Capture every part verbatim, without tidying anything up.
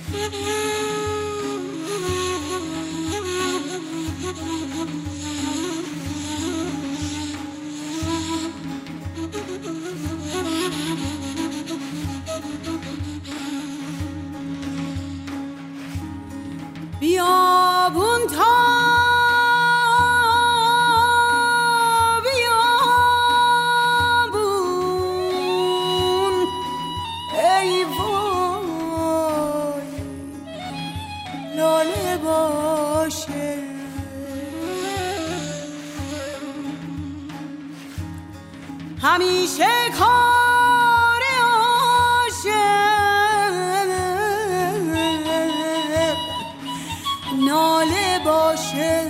بیابون تا بیابون ای وای لاله باشه همیشه کار عاشق ناله باشه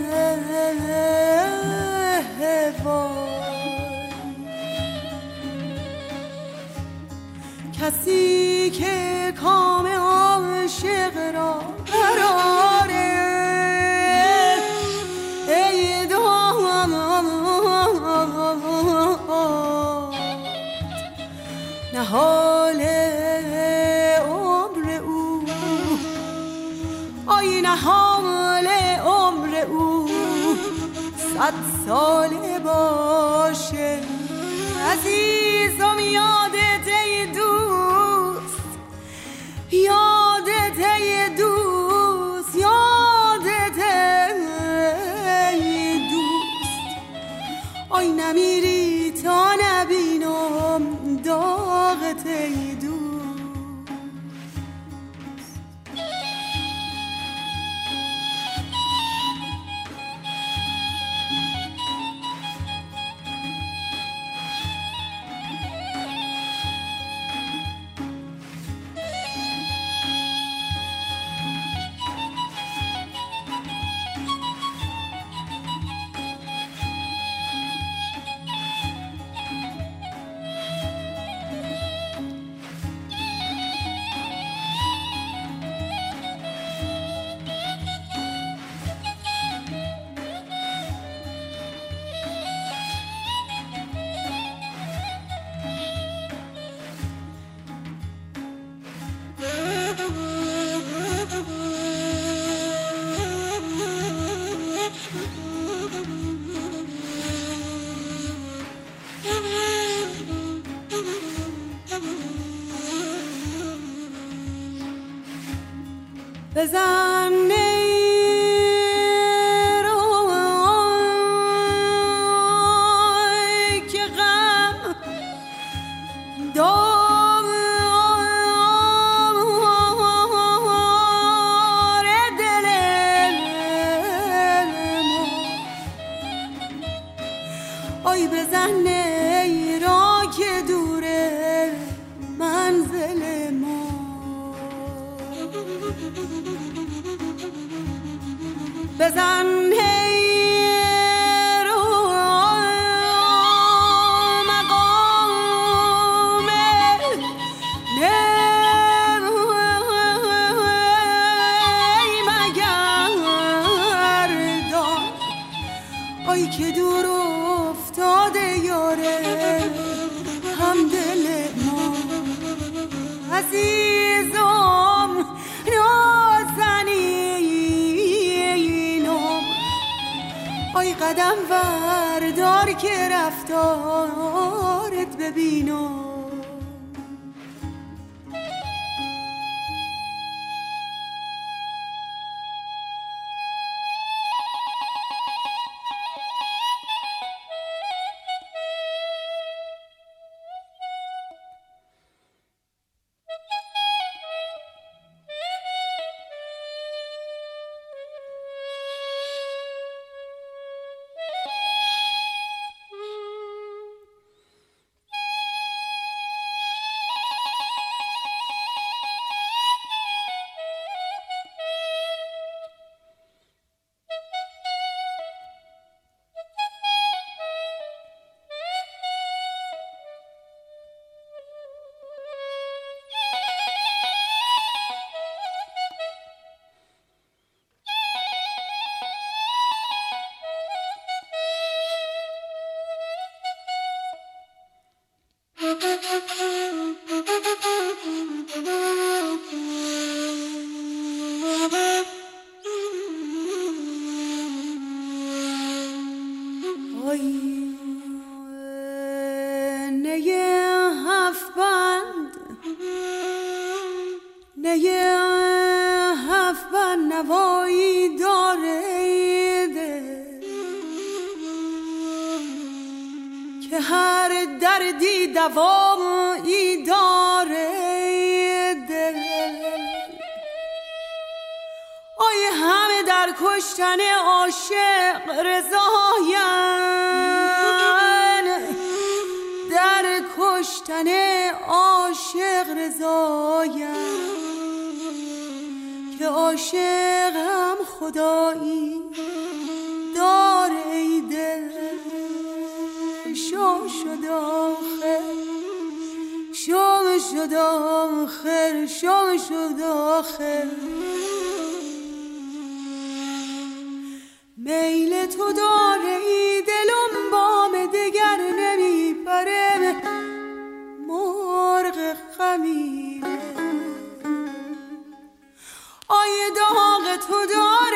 وای کسی که کام عاشق را قراره ای دام نهال عمر او آی نهال عمر او صد ساله باشه عزیزم یادت ای دوست یادت ای دوست یادت ای دوست آی نمیری تا نبینم داغت ای دوست بزن نیروی که غم دار دل ما آی بزن نیروی که دوره منزل ما بزن رو مقام نی مگردان آی که دور افتاده یاره هم دل ما عزیزم آی قدم وردار که رفتارت ببینم دوایی داره ده، که هر دردی دوایی داره ده. آی همه در کشتن عاشق رضاین، در کشتن عاشق رضاین، که عاشقم خدایی داره ای دل. شام شد آخر، شام شد آخر، شام شد آخر. میل تو داره ای دلم بام دگر نمیپره، مرغ خمیره. آی داغ تو داره